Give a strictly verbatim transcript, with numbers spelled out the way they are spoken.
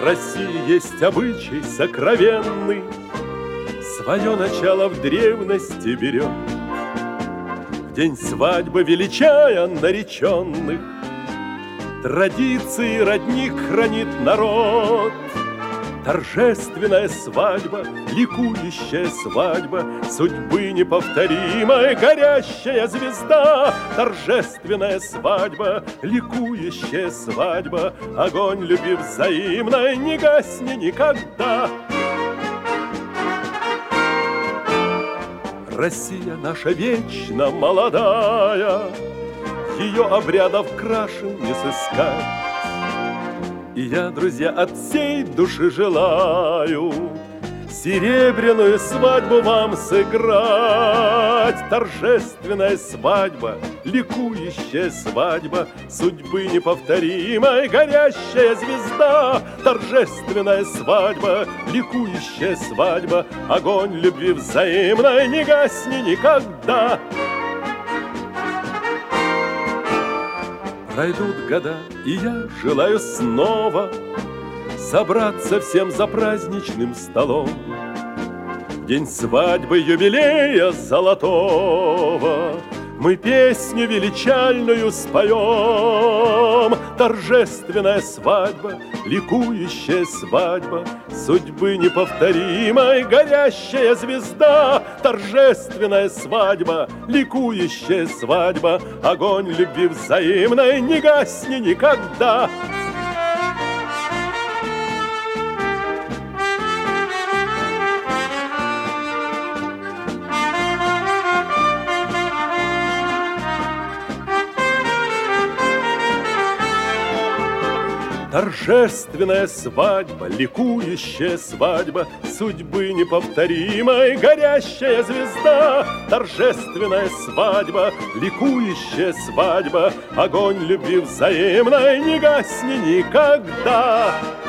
России есть обычай сокровенный, свое начало в древности берет. В день свадьбы величая нареченных, традиции родник хранит народ. Торжественная свадьба, ликующая свадьба, судьбы неповторимая горящая звезда. Торжественная свадьба, ликующая свадьба, огонь любви взаимной не гасни никогда. Россия наша вечно молодая, ее обрядов крашен не сыскать. И я, друзья, от всей души желаю серебряную свадьбу вам сыграть. Торжественная свадьба, ликующая свадьба, судьбы неповторимой горящая звезда. Торжественная свадьба, ликующая свадьба, огонь любви взаимной не гасни никогда. Пройдут года, и я желаю снова собраться всем за праздничным столом. День свадьбы, юбилея золотого мы песню величальную споем. Торжественная свадьба, ликующая свадьба, судьбы неповторимой горящая звезда. Торжественная свадьба, ликующая свадьба, огонь любви взаимной не гасни никогда. Торжественная свадьба, ликующая свадьба, судьбы неповторимой горящая звезда. Торжественная свадьба, ликующая свадьба, огонь любви взаимной не гасни никогда.